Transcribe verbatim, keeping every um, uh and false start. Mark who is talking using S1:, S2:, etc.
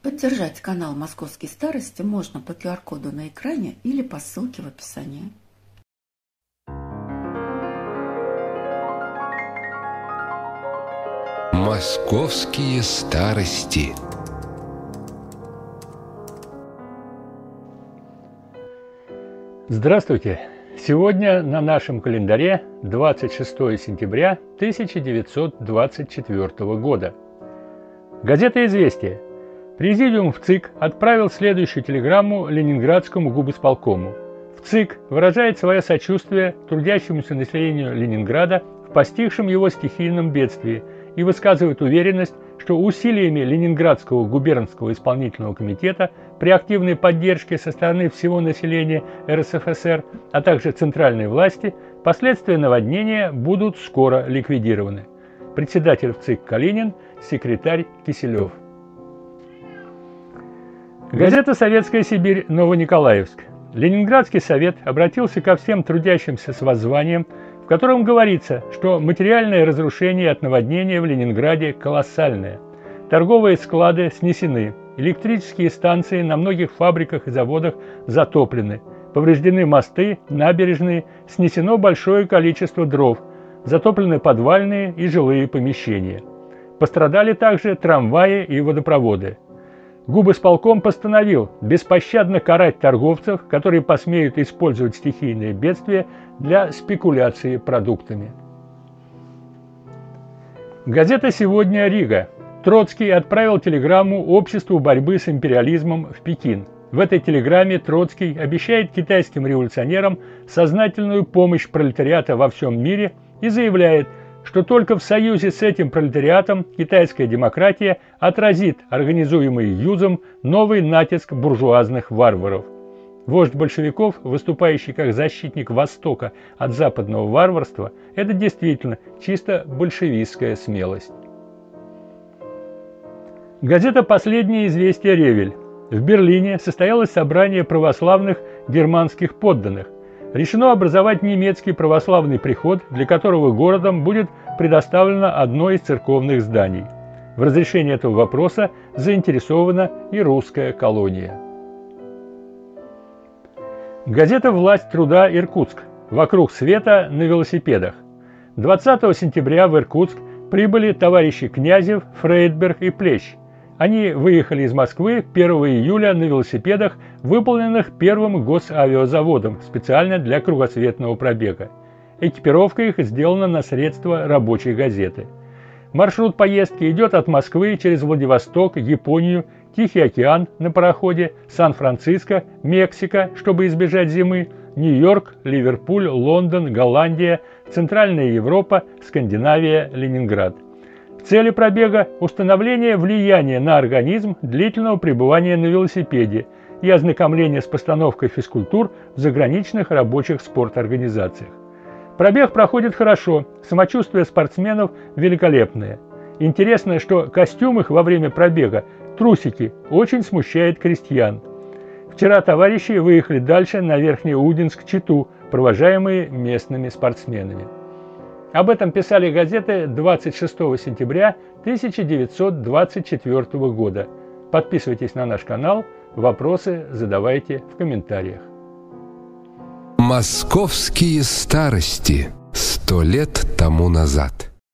S1: Поддержать канал «Московские старости» можно по ку ар коду на экране или по ссылке в описании.
S2: Московские старости.
S3: Здравствуйте! Сегодня на нашем календаре двадцать шестое сентября тысяча девятьсот двадцать четвёртого года. Газета «Известия». Президиум в ЦИК отправил следующую телеграмму Ленинградскому губисполкому. В ЦИК выражает свое сочувствие трудящемуся населению Ленинграда в постигшем его стихийном бедствии и высказывает уверенность, что усилиями Ленинградского губернского исполнительного комитета при активной поддержке со стороны всего населения эр эс эф эс эр, а также центральной власти, последствия наводнения будут скоро ликвидированы. Председатель в ЦИК Калинин, секретарь Киселев. Газета «Советская Сибирь», Новониколаевск. Ленинградский совет обратился ко всем трудящимся с воззванием, в котором говорится, что материальное разрушение от наводнения в Ленинграде колоссальное. Торговые склады снесены, электрические станции на многих фабриках и заводах затоплены, повреждены мосты, набережные, снесено большое количество дров, затоплены подвальные и жилые помещения. Пострадали также трамваи и водопроводы. Губисполком постановил беспощадно карать торговцев, которые посмеют использовать стихийные бедствия для спекуляции продуктами. Газета «Сегодня. Рига». Троцкий отправил телеграмму Обществу борьбы с империализмом в Пекин. В этой телеграмме Троцкий обещает китайским революционерам сознательную помощь пролетариата во всем мире и заявляет, что только в союзе с этим пролетариатом китайская демократия отразит организуемый Юзом новый натиск буржуазных варваров. Вождь большевиков, выступающий как защитник Востока от западного варварства, это действительно чисто большевистская смелость. Газета «Последнее известие. Ревель». В Берлине состоялось собрание православных германских подданных. Решено образовать немецкий православный приход, для которого городом будет предоставлено одно из церковных зданий. В разрешении этого вопроса заинтересована и русская колония. Газета «Власть труда. Иркутск». Вокруг света на велосипедах. двадцатого сентября в Иркутск прибыли товарищи Князев, Фрейдберг и Плещ. Они выехали из Москвы первого июля на велосипедах, выполненных первым госавиазаводом специально для кругосветного пробега. Экипировка их сделана на средства рабочей газеты. Маршрут поездки идет от Москвы через Владивосток, Японию, Тихий океан на пароходе, Сан-Франциско, Мексика, чтобы избежать зимы, Нью-Йорк, Ливерпуль, Лондон, Голландия, Центральная Европа, Скандинавия, Ленинград. Цели пробега – установление влияния на организм длительного пребывания на велосипеде и ознакомление с постановкой физкультур в заграничных рабочих спорторганизациях. Пробег проходит хорошо, самочувствие спортсменов великолепное. Интересно, что костюм их во время пробега, трусики, очень смущает крестьян. Вчера товарищи выехали дальше на Верхнеудинск-Читу, провожаемые местными спортсменами. Об этом писали газеты двадцать шестого сентября тысяча девятьсот двадцать четвёртого года. Подписывайтесь на наш канал, вопросы задавайте в комментариях.
S2: Московские старости. Сто лет тому назад.